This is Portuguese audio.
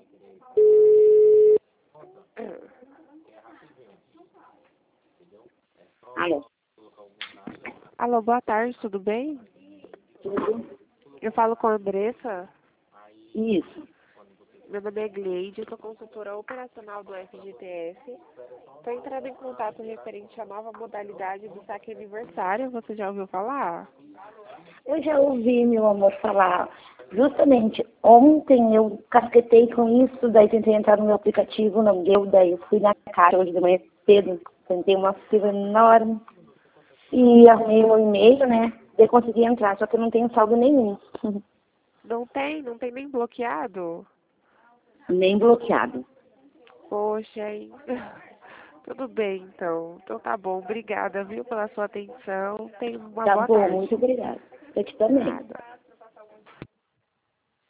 Alô? Alô, boa tarde, tudo bem? Tudo? Eu falo com a Andressa. Isso. Meu nome é Gleide, sou consultora operacional do FGTS. Estou entrando em contato referente à nova modalidade do saque aniversário. Você já ouviu falar? Eu já ouvi, meu amor, falar. Justamente ontem eu casquetei com isso, daí tentei entrar no meu aplicativo, não deu, daí eu fui na caixa hoje de manhã cedo, tentei uma fila enorme e arrumei meu e-mail, né? Daí consegui entrar, só que eu não tenho saldo nenhum. Não tem nem bloqueado? Nem bloqueado. Poxa, hein? Tudo bem, então. Então tá bom. Obrigada, viu, pela sua atenção. Tenha uma Tá boa bom, tarde. muito obrigada. Eu te também. Nada.